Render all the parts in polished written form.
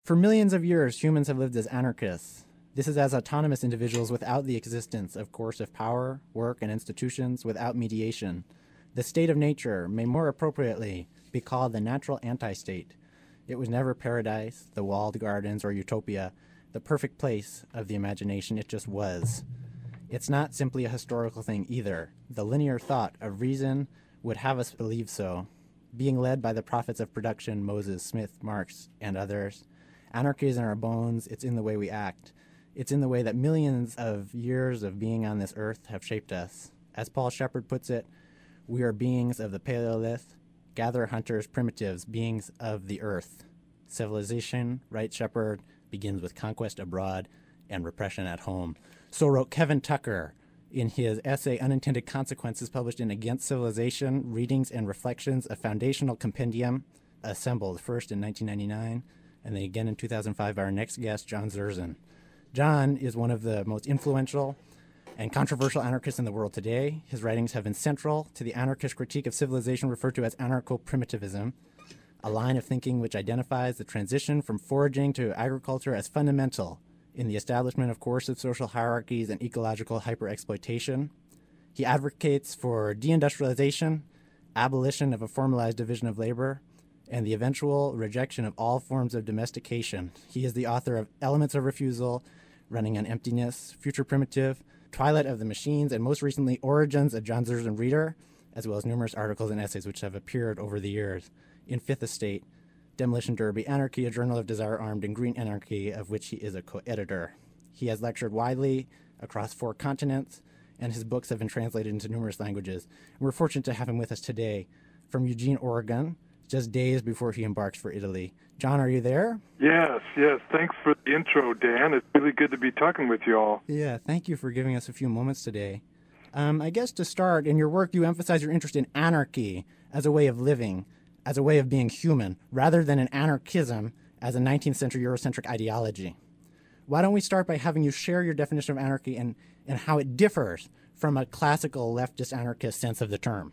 For millions of years, humans have lived as anarchists. This is as autonomous individuals without the existence of coercive power, work, and institutions, without mediation. The state of nature may more appropriately be called the natural anti-state. It was never paradise, the walled gardens, or utopia, the perfect place of the imagination. It just was. It's not simply a historical thing either. The linear thought of reason would have us believe so. Being led by the prophets of production, Moses, Smith, Marx, and others, anarchy is in our bones. It's in the way we act. It's in the way that millions of years of being on this earth have shaped us. As Paul Shepard puts it, we are beings of the Paleolith, gatherer, hunters, primitives, beings of the earth. Civilization, writes Shepard, begins with conquest abroad and repression at home. So wrote Kevin Tucker in his essay Unintended Consequences, published in Against Civilization, Readings and Reflections, a foundational compendium, assembled first in 1999 and then again in 2005 by our next guest, John Zerzan. John is one of the most influential and controversial anarchists in the world today. His writings have been central to the anarchist critique of civilization referred to as anarcho-primitivism, a line of thinking which identifies the transition from foraging to agriculture as fundamental in the establishment of coercive social hierarchies and ecological hyper-exploitation. He advocates for deindustrialization, abolition of a formalized division of labor, and the eventual rejection of all forms of domestication. He is the author of Elements of Refusal, Running on Emptiness, Future Primitive, Twilight of the Machines, and most recently, Origins, a John Zerzan reader, as well as numerous articles and essays which have appeared over the years in Fifth Estate, Demolition Derby, Anarchy, a Journal of Desire Armed, and Green Anarchy, of which he is a co-editor. He has lectured widely across 4 continents, and his books have been translated into numerous languages. And we're fortunate to have him with us today from Eugene, Oregon, just days before he embarks for Italy. John, are you there? Yes. Thanks for the intro, Dan. It's really good to be talking with you all. Yeah, thank you for giving us a few moments today. I guess to start, in your work, you emphasize your interest in anarchy as a way of living, as a way of being human, rather than in anarchism as a 19th century Eurocentric ideology. Why don't we start by having you share your definition of anarchy and how it differs from a classical leftist anarchist sense of the term?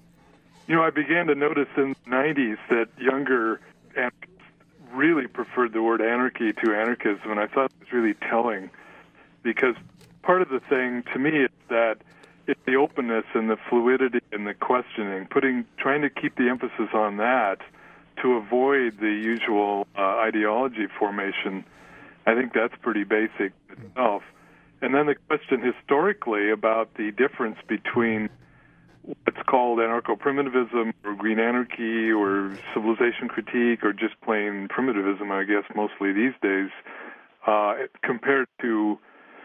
You know, I began to notice in the 90s that younger anarchists really preferred the word anarchy to anarchism, and I thought it was really telling, because part of the thing to me is that it's the openness and the fluidity and the questioning, trying to keep the emphasis on that to avoid the usual ideology formation. I think that's pretty basic itself. And then the question historically about the difference between what's called anarcho-primitivism or green anarchy or civilization critique or just plain primitivism, I guess, mostly these days, compared to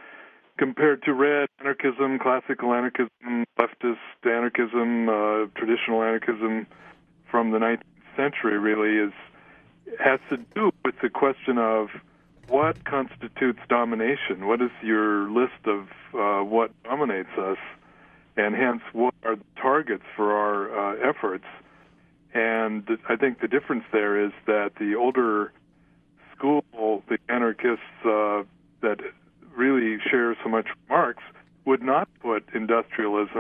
red anarchism, classical anarchism, leftist anarchism, traditional anarchism from the 19th century really has to do with the question of what constitutes domination. What is your list of what dominates us? And hence, what are the targets for our efforts? And I think the difference there is that the older school, the anarchists that really share so much from Marx, would not put industrialism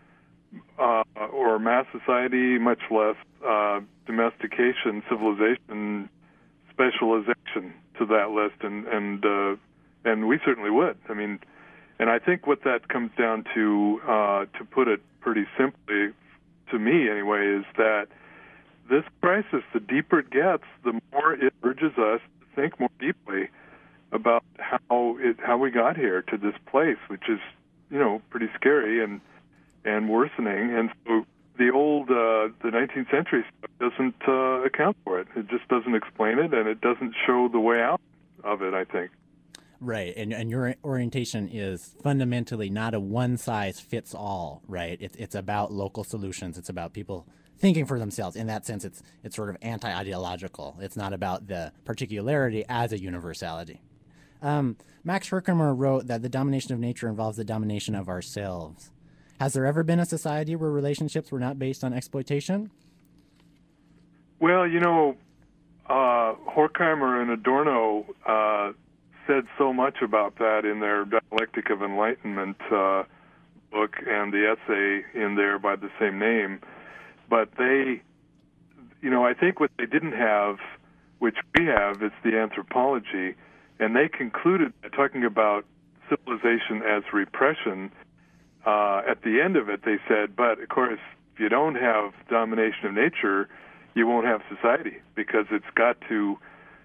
or mass society, much less domestication, civilization, specialization to that list, and we certainly would. I mean, and I think what that comes down to put it pretty simply, to me anyway, is that this crisis, the deeper it gets, the more it urges us to think more deeply about how we got here to this place, which is, pretty scary and worsening. And so the 19th century stuff doesn't account for it. It just doesn't explain it, and it doesn't show the way out of it, I think. Right, and your orientation is fundamentally not a one-size-fits-all, right? It's about local solutions. It's about people thinking for themselves. In that sense, it's sort of anti-ideological. It's not about the particularity as a universality. Max Herkimer wrote that the domination of nature involves the domination of ourselves. Has there ever been a society where relationships were not based on exploitation? Well, Horkheimer and Adorno said so much about that in their Dialectic of Enlightenment book and the essay in there by the same name. But they, I think what they didn't have which we have, is the anthropology. And they concluded, talking about civilization as repression, at the end of it, they said, but of course, if you don't have domination of nature, you won't have society, because it's got to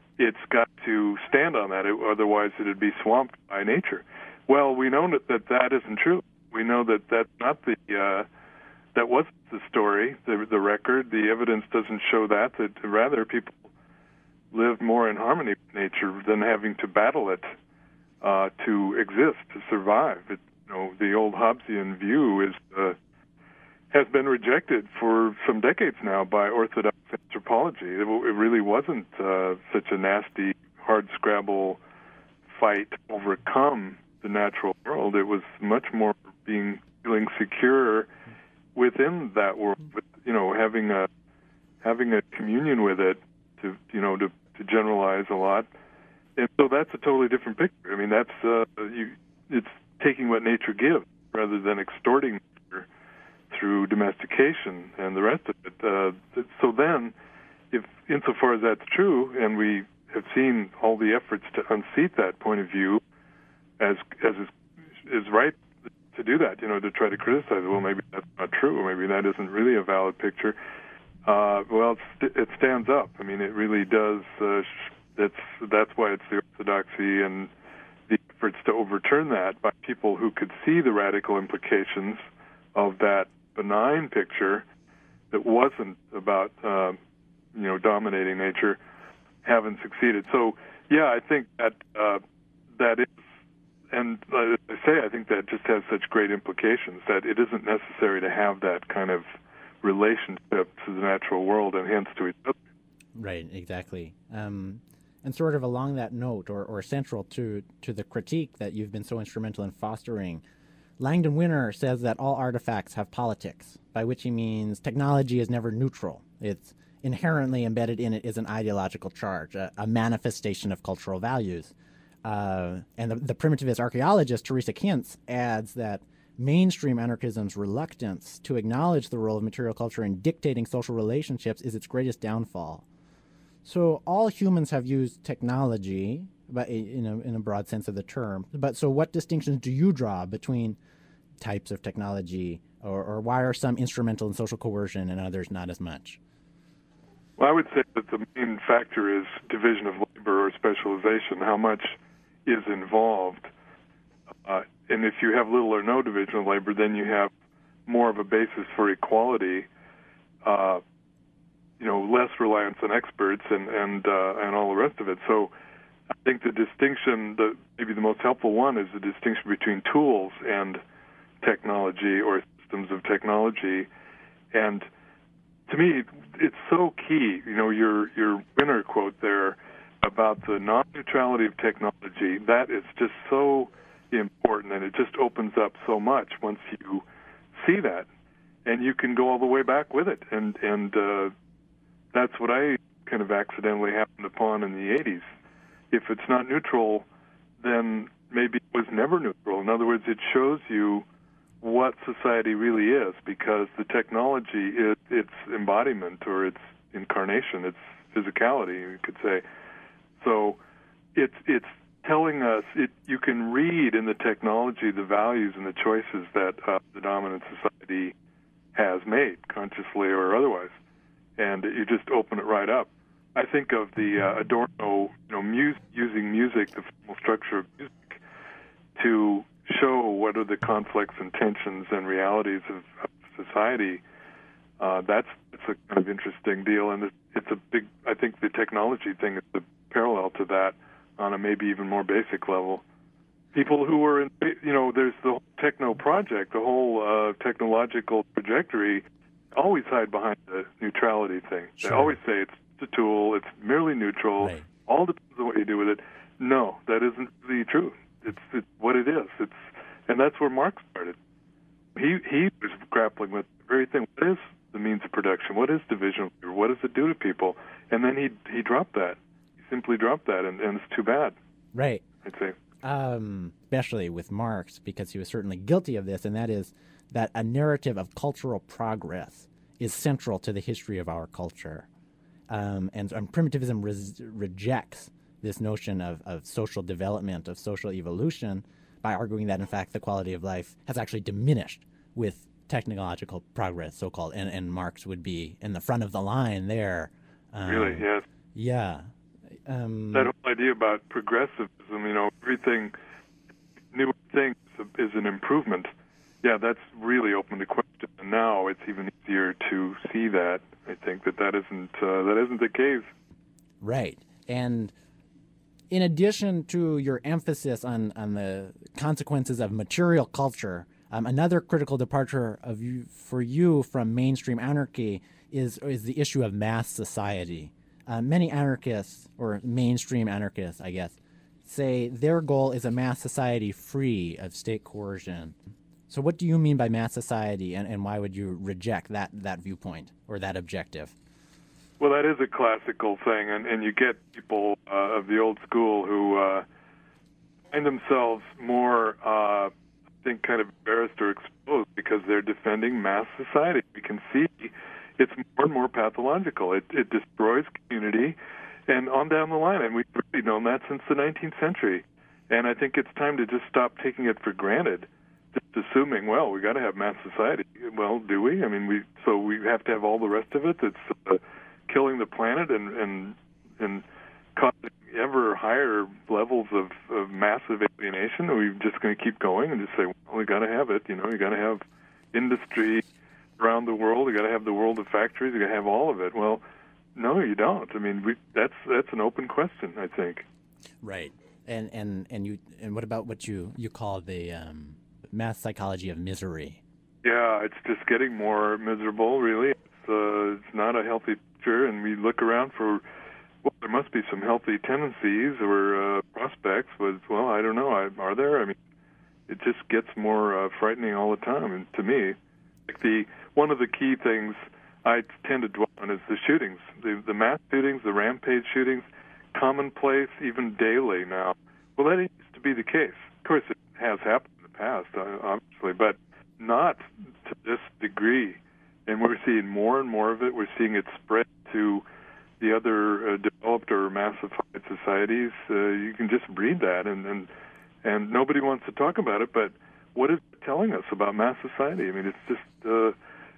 stand on that. Otherwise, it'd be swamped by nature. Well, we know that isn't true. We know that that's not that wasn't the story, the record. The evidence doesn't show that rather people lived more in harmony with nature than having to battle it to exist, to survive. The old Hobbesian view has been rejected for some decades now by Orthodox anthropology. It really wasn't such a nasty, hard-scrabble fight to overcome the natural world. It was much more feeling secure within that world, having a communion with it, to generalize a lot. And so that's a totally different picture. I mean, it's taking what nature gives rather than extorting nature through domestication and the rest of it. So then, if insofar as that's true, and we have seen all the efforts to unseat that point of view as is right to do that, to try to criticize it. Well, maybe that's not true, or maybe that isn't really a valid picture. Well, it stands up. I mean, it really does. That's why it's the orthodoxy and the efforts to overturn that by people who could see the radical implications of that benign picture that wasn't about dominating nature haven't succeeded. So, yeah, I think that is, and as I say, I think that just has such great implications that it isn't necessary to have that kind of relationship to the natural world and hence to each other. Right, exactly. And sort of along that note, or central to the critique that you've been so instrumental in fostering, Langdon Winner says that all artifacts have politics, by which he means technology is never neutral. It's inherently embedded in it is an ideological charge, a manifestation of cultural values. And the primitivist archaeologist Teresa Kintz adds that mainstream anarchism's reluctance to acknowledge the role of material culture in dictating social relationships is its greatest downfall. So all humans have used technology, but in a broad sense of the term. But so what distinctions do you draw between types of technology, or why are some instrumental in social coercion and others not as much? Well, I would say that the main factor is division of labor or specialization, how much is involved. And if you have little or no division of labor, then you have more of a basis for equality, less reliance on experts and all the rest of it. So I think the distinction, maybe the most helpful one, is the distinction between tools and technology or systems of technology. And to me, it's so key. Your Winner quote there about the non-neutrality of technology, that is just so important, and it just opens up so much once you see that, and you can go all the way back with it. And that's what I kind of accidentally happened upon in the 80s. If it's not neutral, then maybe it was never neutral. In other words, it shows you what society really is, because the technology is its embodiment or its incarnation, its physicality, you could say. So it's telling us, you can read in the technology the values and the choices that the dominant society has made, consciously or otherwise, and you just open it right up. I think of the Adorno, using music, the formal structure of music, to show what are the conflicts and tensions and realities of society. That's a kind of interesting deal, and it's a big. I think the technology thing is a parallel to that on a maybe even more basic level. People who are in, there's the whole techno project, the whole technological trajectory, always hide behind the neutrality thing. Sure. They always say it's a tool, it's merely neutral, right. All depends on what you do with it. No, that isn't really true. It's what it is. And that's where Marx started. He was grappling with the very thing. What is the means of production? What is division? What does it do to people? And then he dropped that. He simply dropped that, and it's too bad. Right. I'd say. Especially with Marx, because he was certainly guilty of this, and that is that a narrative of cultural progress is central to the history of our culture. And primitivism rejects this notion of social development, of social evolution, by arguing that, in fact, the quality of life has actually diminished with technological progress, so-called, and Marx would be in the front of the line there. Really, yes. Yeah. That whole idea about progressivism, everything, new thing is an improvement. Yeah, that's really open to question. And now it's even easier to see that. I think that isn't the case. Right. And in addition to your emphasis on the consequences of material culture, another critical departure for you from mainstream anarchy is the issue of mass society. Many anarchists, or mainstream anarchists, I guess, say their goal is a mass society free of state coercion. So what do you mean by mass society, and why would you reject that viewpoint or that objective? Well, that is a classical thing, and you get people of the old school who find themselves more, I think, kind of embarrassed or exposed because they're defending mass society. We can see it's more and more pathological. It destroys community, and on down the line. And we've really known that since the 19th century. And I think it's time to just stop taking it for granted, just assuming, well, we got to have mass society. Well, do we? I mean, we have to have all the rest of it that's killing the planet and causing ever higher levels of massive alienation. Are we just going to keep going and just say, well, we got to have it? You got to have industry around the world. You got to have the world of factories. You got to have all of it. Well, no, you don't. I mean, that's an open question, I think. Right. And what about what you call the mass psychology of misery? Yeah, it's just getting more miserable. Really, it's not a healthy picture. And we look around for, well, there must be some healthy tendencies or prospects. But well, I don't know. Are there? I mean, it just gets more frightening all the time. And to me, like one of the key things I tend to dwell on is the shootings, the mass shootings, the rampage shootings, commonplace, even daily now. Well, that used to be the case. Of course, it has happened in the past, obviously, but not to this degree. And we're seeing more and more of it. We're seeing it spread to the other developed or massified societies. You can just read that, and nobody wants to talk about it. But what is it telling us about mass society? I mean, it's just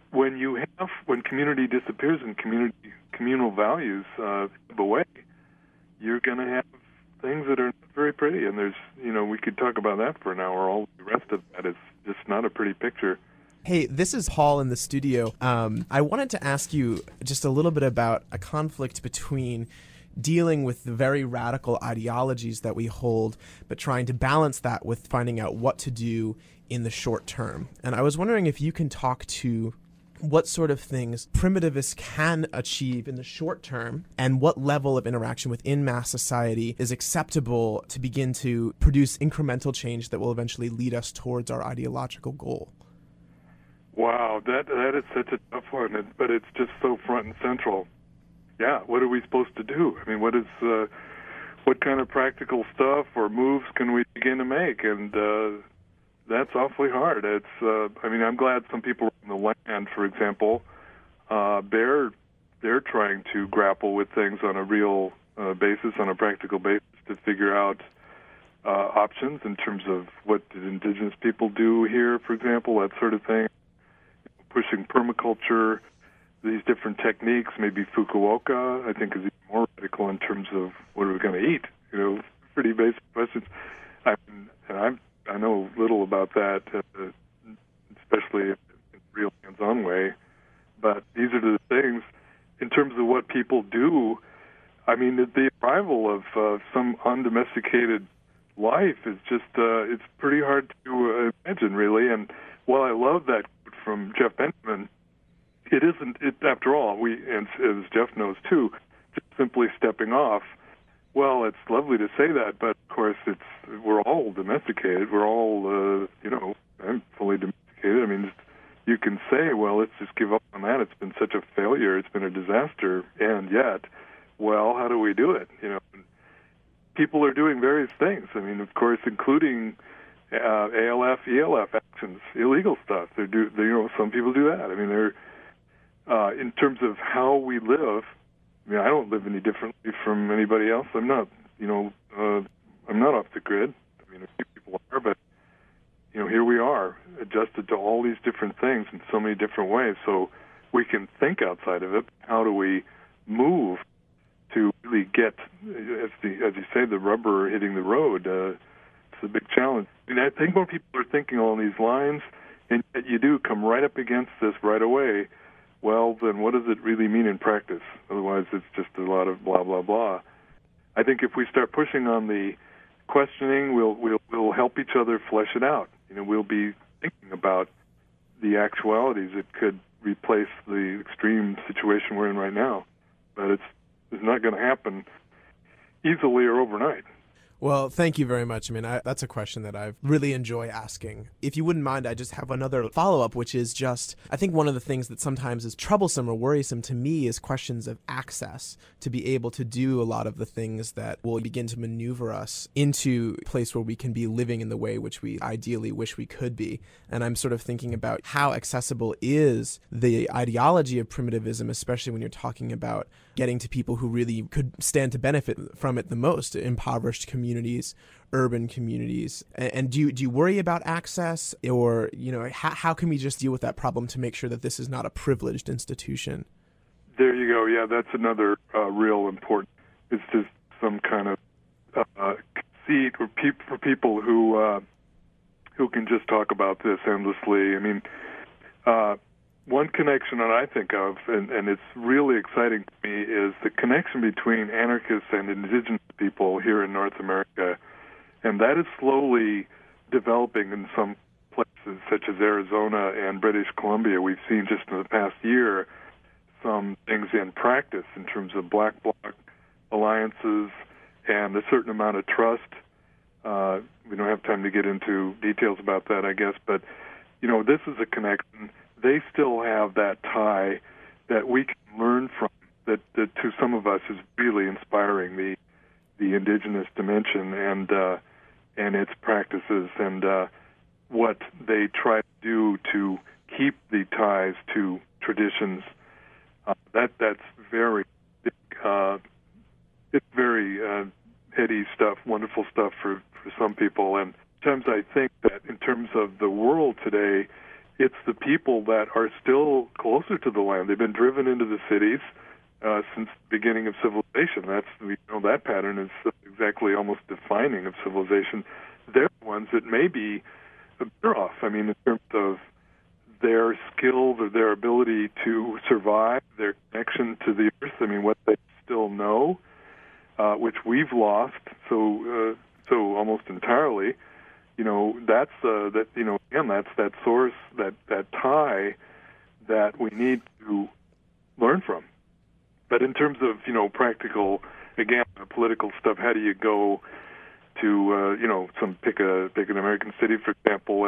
when community disappears and communal values go away, you're going to have things that are very pretty. And there's, we could talk about that for an hour. All the rest of that is just not a pretty picture. Hey, this is Paul in the studio. I wanted to ask you just a little bit about a conflict between dealing with the very radical ideologies that we hold, but trying to balance that with finding out what to do in the short term. And I was wondering if you can talk to what sort of things primitivists can achieve in the short term, and what level of interaction within mass society is acceptable to begin to produce incremental change that will eventually lead us towards our ideological goal. Wow, that is such a tough one, but it's just so front and central. Yeah, what are we supposed to do? I mean, what kind of practical stuff or moves can we begin to make? And that's awfully hard. I'm glad some people in the land, for example, they're trying to grapple with things on a real basis, on a practical basis, to figure out options in terms of what did indigenous people do here, for example, that sort of thing. Pushing permaculture, these different techniques, maybe Fukuoka, I think is even more radical in terms of what are we going to eat. Pretty basic questions. I know little about that, especially in a real hands-on way. But these are the things, in terms of what people do. I mean, the arrival of some undomesticated life is just, it's pretty hard to imagine, really. And while I love that quote from Jeff Benjamin, it isn't, after all, as Jeff knows too, just simply stepping off. Well, it's lovely to say that, but of course we're all domesticated. We're all, I'm fully domesticated. I mean, you can say, well, let's just give up on that. It's been such a failure. It's been a disaster. And yet, well, how do we do it? People are doing various things. I mean, of course, including ALF, ELF actions, illegal stuff. Some people do that. I mean, in terms of how we live, I mean, I don't live any differently from anybody else. I'm not, I'm not off the grid. I mean, a few people are, but, here we are, adjusted to all these different things in so many different ways. So we can think outside of it. How do we move to really get, as you say, the rubber hitting the road? It's a big challenge. I think more people are thinking along these lines, and yet you do come right up against this right away. Well, then what does it really mean in practice? Otherwise, it's just a lot of blah, blah, blah. I think if we start pushing on the questioning, we'll help each other flesh it out. We'll be thinking about the actualities that could replace the extreme situation we're in right now. But it's not going to happen easily or overnight. Well, thank you very much. I mean, that's a question that I really enjoy asking. If you wouldn't mind, I just have another follow-up, which is just, I think one of the things that sometimes is troublesome or worrisome to me is questions of access, to be able to do a lot of the things that will begin to maneuver us into a place where we can be living in the way which we ideally wish we could be. And I'm sort of thinking about how accessible is the ideology of primitivism, especially when you're talking about getting to people who really could stand to benefit from it the most, impoverished communities, urban communities. And do you worry about access, or how can we just deal with that problem to make sure that this is not a privileged institution? There you go. Yeah, that's another real important. It's just some kind of conceit for people who can just talk about this endlessly. I mean, one connection that I think of, and it's really exciting to me, is the connection between anarchists and indigenous people here in North America. And that is slowly developing in some places, such as Arizona and British Columbia. We've seen just in the past year some things in practice in terms of black bloc alliances and a certain amount of trust. We don't have time to get into details about that, I guess, but, this is a connection. They still have that tie that we can learn from, that to some of us is really inspiring, the indigenous dimension and its practices and what they try to do to keep the ties to traditions. That's very big. It's very heady stuff, wonderful stuff for some people. And sometimes I think that in terms of the world today, it's the people that are still closer to the land. They've been driven into the cities since the beginning of civilization. That pattern is exactly almost defining of civilization. They're the ones that may be better off. I mean, in terms of their skills or their ability to survive, their connection to the earth. I mean, what they still know, which we've lost so almost entirely. That's that's that source, that tie that we need to learn from. But in terms of, practical, again, political stuff, how do you go to, pick an American city, for example,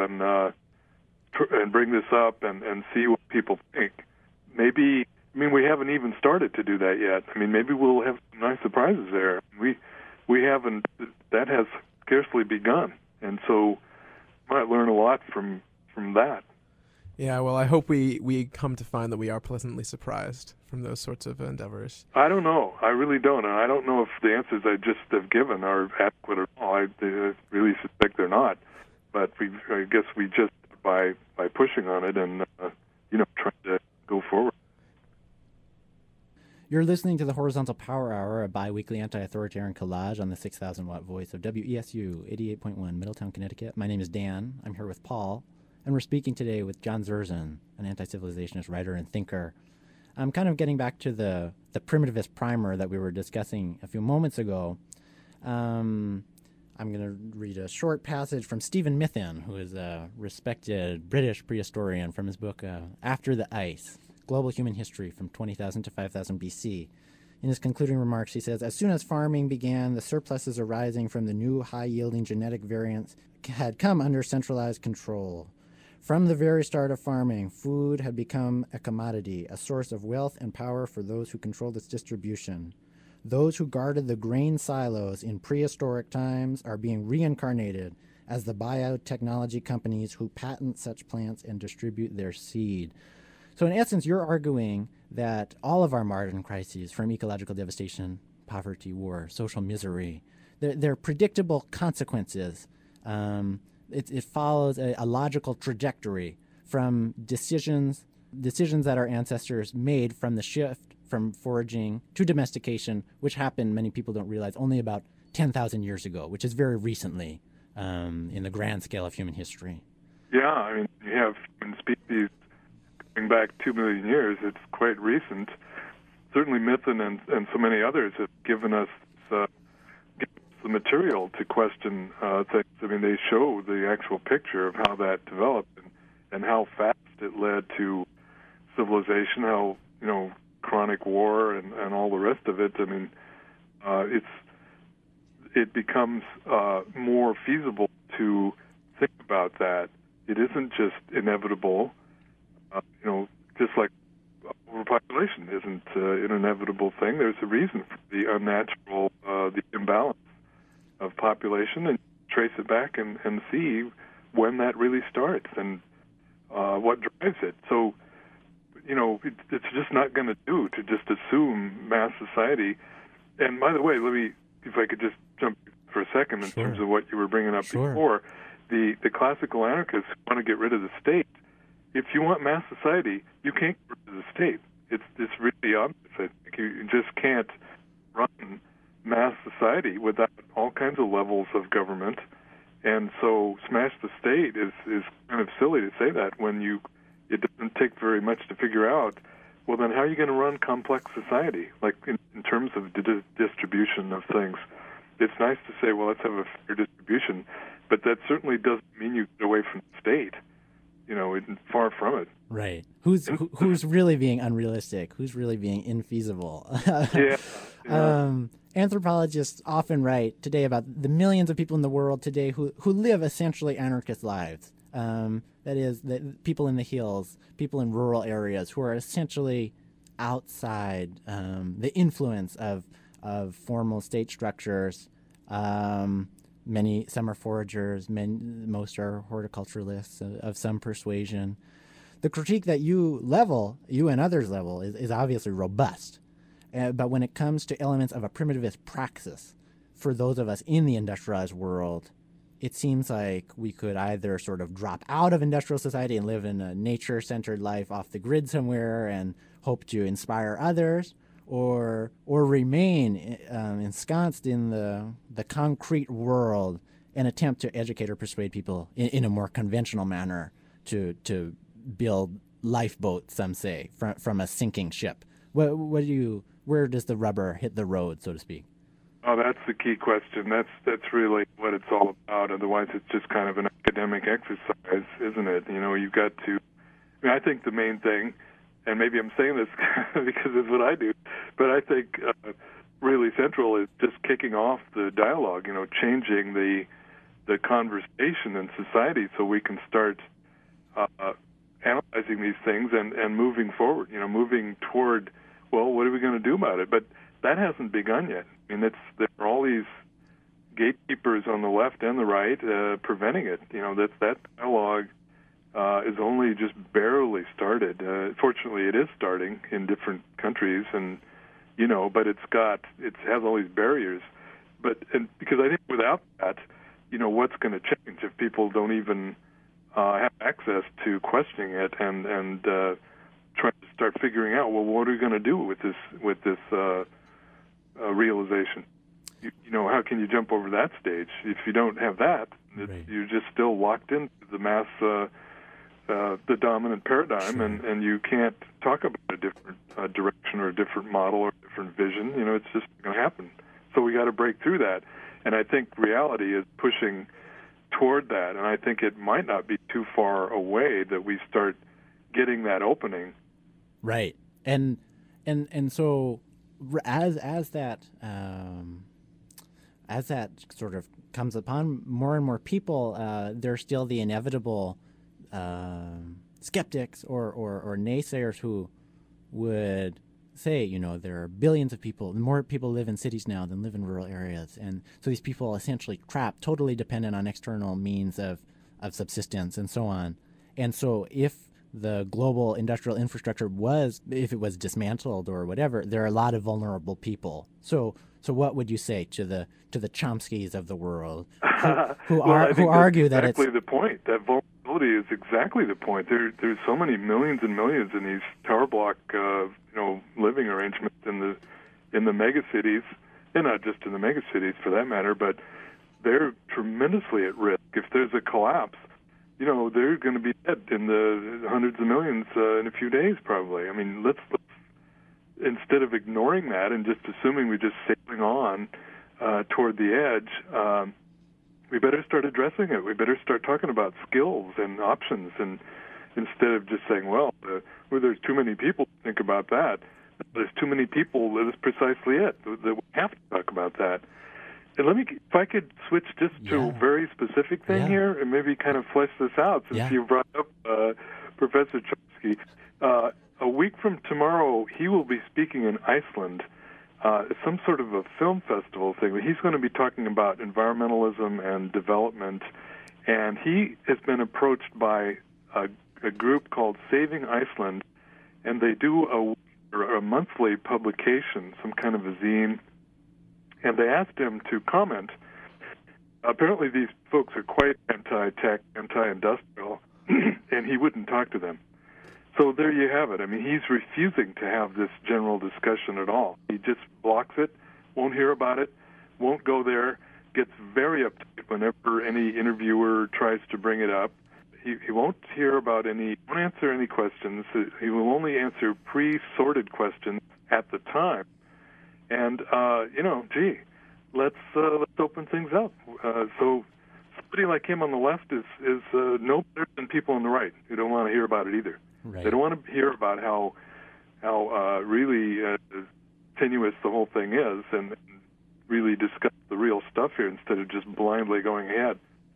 and bring this up and see what people think? Maybe, we haven't even started to do that yet. Maybe we'll have some nice surprises there. We haven't, that has scarcely begun. And so we might learn a lot from that. Yeah, well, I hope we come to find that we are pleasantly surprised from those sorts of endeavors. I don't know. I really don't. And I don't know if the answers I just have given are adequate at all. I really suspect they're not. But I guess we just, by pushing on it and, trying to go forward. You're listening to the Horizontal Power Hour, a bi-weekly anti-authoritarian collage on the 6,000-watt voice of WESU 88.1 Middletown, Connecticut. My name is Dan. I'm here with Paul, and we're speaking today with John Zerzan, an anti-civilizationist writer and thinker. I'm kind of getting back to the primitivist primer that we were discussing a few moments ago. I'm going to read a short passage from Stephen Mithin, who is a respected British prehistorian, from his book After the Ice, Global Human History from 20,000 to 5,000 BC. In his concluding remarks, he says, as soon as farming began, the surpluses arising from the new high-yielding genetic variants had come under centralized control. From the very start of farming, food had become a commodity, a source of wealth and power for those who controlled its distribution. Those who guarded the grain silos in prehistoric times are being reincarnated as the biotechnology companies who patent such plants and distribute their seed. So in essence, you're arguing that all of our modern crises, from ecological devastation, poverty, war, social misery, they're predictable consequences. It follows a logical trajectory from decisions that our ancestors made from the shift from foraging to domestication, which happened, many people don't realize, only about 10,000 years ago, which is very recently in the grand scale of human history. Yeah, I mean, you have human species going back 2 million years. It's quite recent. Certainly Mithun and so many others have given us the material to question things. I mean, they show the actual picture of how that developed and how fast it led to civilization, how, chronic war and all the rest of it. I mean, it becomes more feasible to think about that. It isn't just inevitable, just like overpopulation isn't an inevitable thing. There's a reason for the unnatural, the imbalance of population, and trace it back and see when that really starts and what drives it. So, it's just not going to do to just assume mass society. And by the way, if I could just jump for a second in terms of what you were bringing up before, the classical anarchists want to get rid of the state. If you want mass society, you can't get rid of the state. It's really obvious. I think you just can't run mass society without all kinds of levels of government. And so smash the state is kind of silly to say that when it doesn't take very much to figure out, well, then how are you going to run complex society, like in terms of distribution of things? It's nice to say, well, let's have a fair distribution, but that certainly doesn't mean you get away from the state. Far from it. Right. Who's really being unrealistic? Who's really being infeasible? Yeah. Anthropologists often write today about the millions of people in the world today who live essentially anarchist lives. That is, the people in the hills, people in rural areas who are essentially outside the influence of formal state structures. Some are foragers, most are horticulturalists of some persuasion. The critique that you and others level, is obviously robust. But when it comes to elements of a primitivist praxis, for those of us in the industrialized world, it seems like we could either sort of drop out of industrial society and live in a nature-centered life off the grid somewhere and hope to inspire others, or remain ensconced in the concrete world and attempt to educate or persuade people in a more conventional manner to build lifeboats, some say, from a sinking ship. Where does the rubber hit the road, so to speak? Oh, that's the key question. That's really what it's all about. Otherwise, it's just kind of an academic exercise, isn't it? You've got to. I think the main thing, and maybe I'm saying this because it's what I do, but I think really central is just kicking off the dialogue. Changing the conversation in society so we can start analyzing these things and moving forward. Moving toward, well, what are we going to do about it? But that hasn't begun yet. There are all these gatekeepers on the left and the right preventing it. That dialogue is only just barely started. Fortunately, it is starting in different countries, and but it has all these barriers. Because I think without that, what's going to change if people don't even have access to questioning it and trying to start figuring out, well, what are we going to do with this realization? How can you jump over that stage? If you don't have that, right, you're just still locked into the mass, the dominant paradigm, sure, and you can't talk about a different direction or a different model or a different vision. It's just going to happen. So we got to break through that. And I think reality is pushing toward that, and I think it might not be too far away that we start getting that opening. Right. And so as that sort of comes upon more and more people, there's still the inevitable skeptics or naysayers who would say, there are billions of people, more people live in cities now than live in rural areas. And so these people are essentially trapped, totally dependent on external means of subsistence and so on. And so if the global industrial infrastructure was, if it was dismantled or whatever, there are a lot of vulnerable people. So what would you say to the Chomskys of the world who argue that it's exactly the point? That vulnerability is exactly the point. There's so many millions and millions in these tower block living arrangements in the mega cities, and not just in the mega cities for that matter, but they're tremendously at risk. If there's a collapse, they're going to be dead in the hundreds of millions in a few days, probably. I mean, let's instead of ignoring that and just assuming we're just sailing on toward the edge, we better start addressing it. We better start talking about skills and options, and instead of just saying, well, there's too many people to think about that. There's too many people. That's precisely it. That we have to talk about that. And if I could switch just to a very specific thing here and maybe kind of flesh this out, since you brought up Professor Chomsky. A week from tomorrow, he will be speaking in Iceland, some sort of a film festival thing. He's going to be talking about environmentally and development, and he has been approached by a group called Saving Iceland, and they do a monthly publication, some kind of a zine, and they asked him to comment. Apparently these folks are quite anti-tech, anti-industrial, and he wouldn't talk to them. So there you have it. I mean, he's refusing to have this general discussion at all. He just blocks it, won't hear about it, won't go there, gets very uptight whenever any interviewer tries to bring it up. He won't won't answer any questions. He will only answer pre-sorted questions at the time. And, let's open things up. So somebody like him on the left is no better than people on the right who don't want to hear about it either. Right. They don't want to hear about how really tenuous the whole thing is and really discuss the real stuff here instead of just blindly going ahead.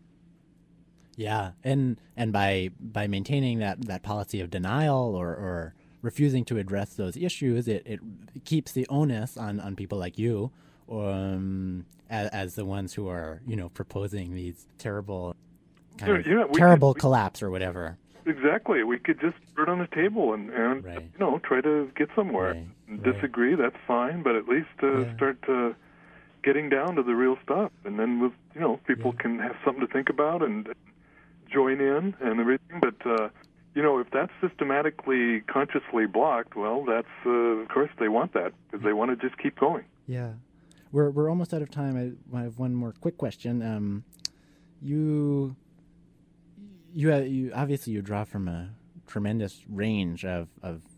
Yeah, and by maintaining that policy of denial or refusing to address those issues, it keeps the onus on people like you, as the ones who are proposing these terrible collapse or whatever. Exactly. We could just put it on the table and try to get somewhere. Right. Disagree, that's fine, but at least start getting down to the real stuff, and then people can have something to think about and join in and everything. But if that's systematically, consciously blocked, well, that's of course they want that because they want to just keep going. Yeah, we're almost out of time. I have one more quick question. You obviously you draw from a tremendous range of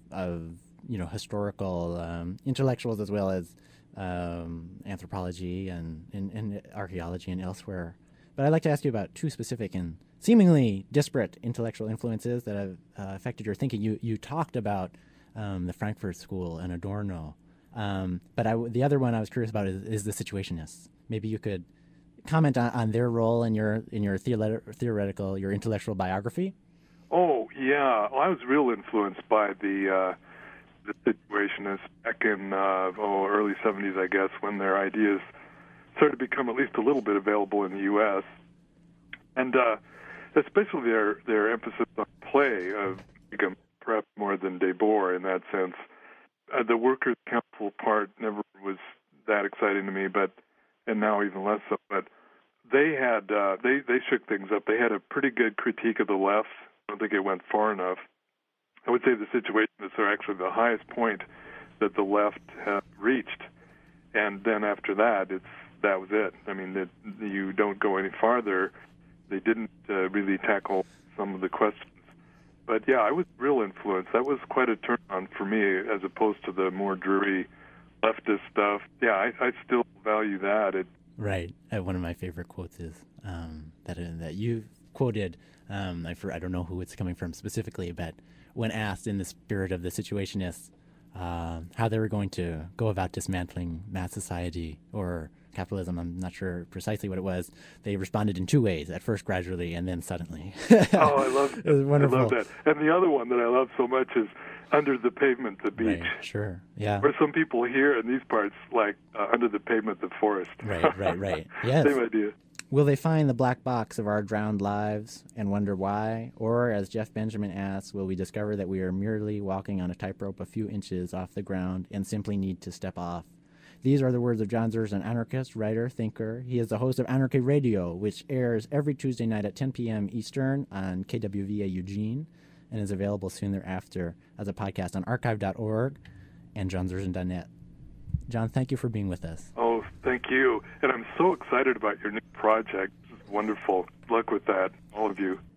historical intellectuals as well as anthropology and archaeology and elsewhere. But I'd like to ask you about two specific and seemingly disparate intellectual influences that have affected your thinking. You talked about the Frankfurt School and Adorno, but the other one I was curious about is the Situationists. Maybe you could comment on their role in your theoretical, your intellectual biography. Oh yeah, well, I was real influenced by the Situationists back in early 70s, I guess, when their ideas started to become at least a little bit available in the U.S. And especially their emphasis on play, perhaps more than Debord in that sense. The Workers' Council part never was that exciting to me, and now even less so. But they had they shook things up. They had a pretty good critique of the left. I don't think it went far enough. I would say the Situationists are actually the highest point that the left reached, and then after that, that was it. I mean, you don't go any farther. They didn't really tackle some of the questions. But yeah, I was real influenced. That was quite a turn on for me, as opposed to the more dreary leftist stuff. Yeah, I still value that. Right. One of my favorite quotes is that you quoted. I don't know who it's coming from specifically, but when asked in the spirit of the Situationists how they were going to go about dismantling mass society or capitalism, I'm not sure precisely what it was, they responded in two ways, at first gradually and then suddenly. Oh, I love that. It was wonderful. I love that. And the other one that I love so much is under the pavement, the beach. Right, sure, yeah. Or some people here in these parts like under the pavement, the forest. Right. Yes. Same idea. Will they find the black box of our drowned lives and wonder why? Or, as Jeff Benjamin asks, will we discover that we are merely walking on a tightrope a few inches off the ground and simply need to step off? These are the words of John Zurz, an anarchist, writer, thinker. He is the host of Anarchy Radio, which airs every Tuesday night at 10 p.m. Eastern on KWVA Eugene and is available soon thereafter as a podcast on archive.org and johnzurz.net. John, thank you for being with us. Oh, thank you. And I'm so excited about your new project. This is wonderful. Good luck with that, all of you.